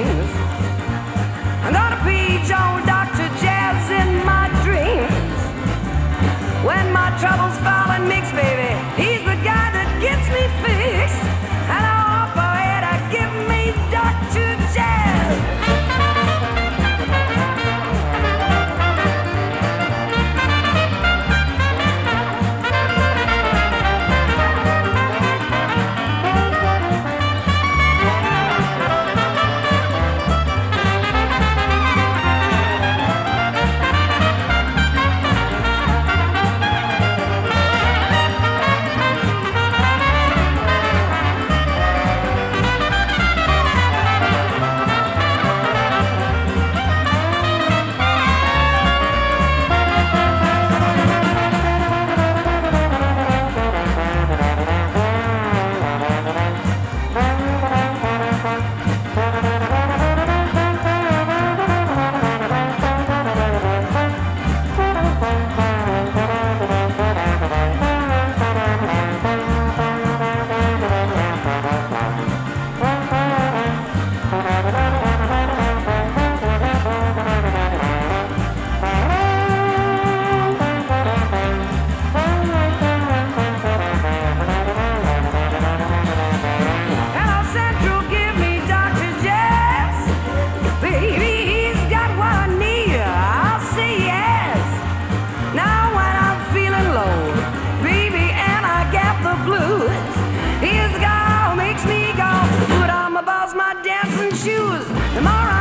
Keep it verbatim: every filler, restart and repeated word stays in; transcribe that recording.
dreams. I'm gonna page old Doctor Jazz in my dreams. When my troubles fall and mix, baby, he's the guy that gets me fixed. And I offer her to give me Doctor Jazz. He's the guy who makes me go. Put on my balls, my dancing shoes. Tomorrow